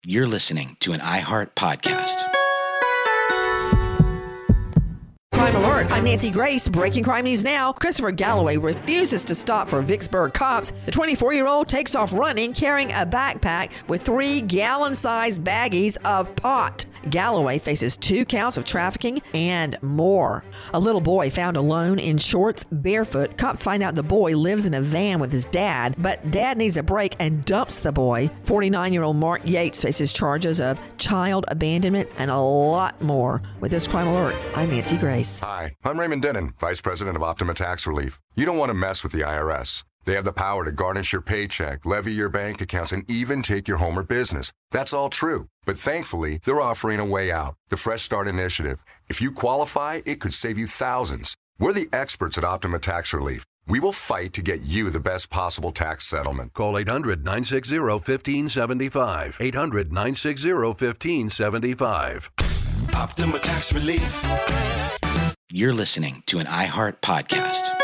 You're listening to an iHeart podcast. Crime Alert, I'm Nancy Grace. Breaking crime news now. Christopher Galloway refuses to stop for Vicksburg cops. The 24-year-old takes off running carrying a backpack with 3 gallon-sized baggies of pot. Galloway faces 2 counts of trafficking and more. A little boy found alone in shorts, barefoot. Cops find out the boy lives in a van with his dad, but dad needs a break and dumps the boy. 49-year-old Mark Yates faces charges of child abandonment and a lot more. With this Crime Alert, I'm Nancy Grace. Hi, I'm Raymond Denon, Vice President of Optima Tax Relief. You don't want to mess with the IRS. They have the power to garnish your paycheck, levy your bank accounts, and even take your home or business. That's all true. But thankfully, they're offering a way out, the Fresh Start Initiative. If you qualify, it could save you thousands. We're the experts at Optima Tax Relief. We will fight to get you the best possible tax settlement. Call 800-960-1575. 800-960-1575. Optima Tax Relief. You're listening to an iHeart podcast.